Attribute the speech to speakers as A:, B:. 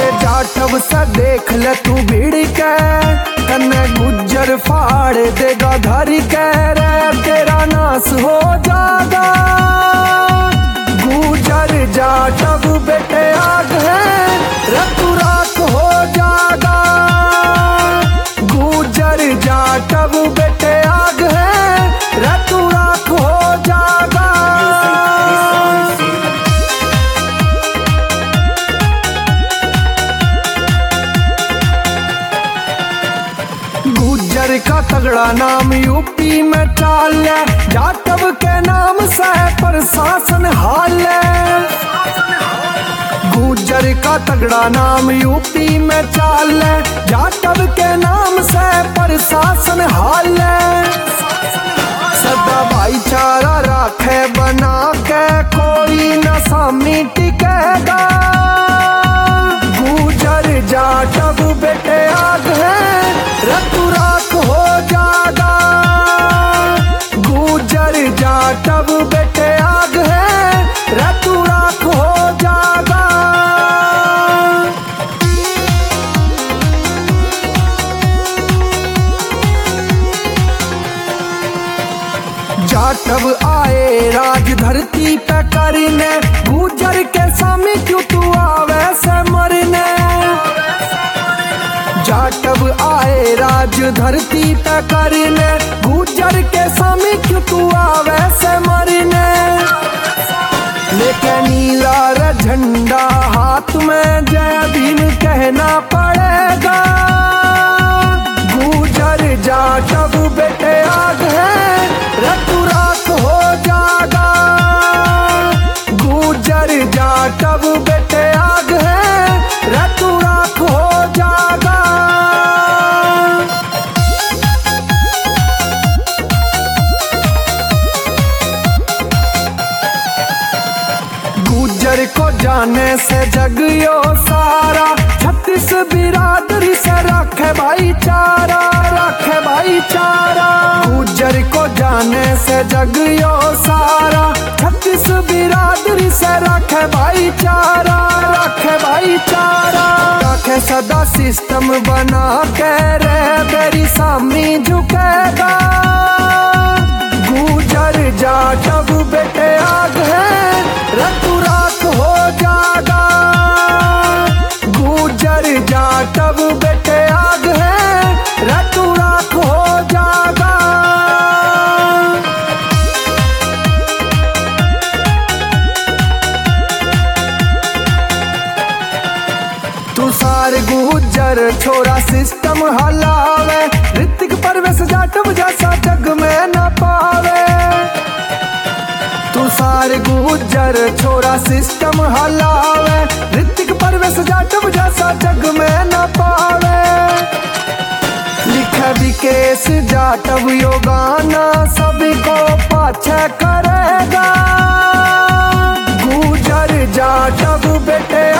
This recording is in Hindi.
A: जाटव सा देख ले तू भीड़ के कन्ने गुज्जर फाड़ देगा धरी के रे तेरा नाश हो जागा। गुज्जर जाटव बेटे आग है रतु राख हो जागा। गुज्जर जाटव बेटे आग है रतु राख हो जागा। गुज्जर का तगड़ा नाम यूपी में चाल है, जाटव के नाम से प्रशासन हाल है। गुज्जर का तगड़ा नाम यूपी में चाल है, जाटव के नाम से प्रशासन हाल है। सदा भाईचारा राखे बना के कोई न सामी टिकेगा। गुज्जर जाटव बेटे आग है रतु राख हो जागा। गुज्जर जाटव बेटे आग है रतु राख हो जागा। जाटव आए राज धरती पे करने, गुज्जर के सामने क्यों तू आवे से मरने। जाटव आए राज धरती पे करने, गुज्जर के सामने क्यों तू आवे से मरने। लेके नीला रे झंडा हाथ में जय भीम कहना पड़ेगा। गुज्जर जाटव बेटे आग है रतु राख हो जागा। गुज्जर जाटव बेटे आग है रतु राख हो जागा। गुज्जर को जाने से जग यो सारा, 36 बिरादरी से रखे भाईचारा, रखे भाईचारा। गुज्जर को जाने से जग यो सारा, 36 बिरादरी से रखे भाईचारा, रखे भाईचारा। रखे सदा सिस्टम बना के रे तेरी सामी झुकेगा। गुज्जर जाटव बेटे आग है रतु राख हो जागा। गुज्जर जाटव बेटे आग है रतु राख हो जागा। तू सारे गुज्जर छोरा सिस्टम हलावे, ऋतिक परवेश जाटव जैसा जग में न पावे। तू सारे गुज्जर छोरा सिस्टम हलावे, ऋतिक परवेश जाटव जैसा जग में न पावे। लिखे विकेश जाटव यो गाना सभी को पाछे करेगा। गुज्जर जाटव बेटे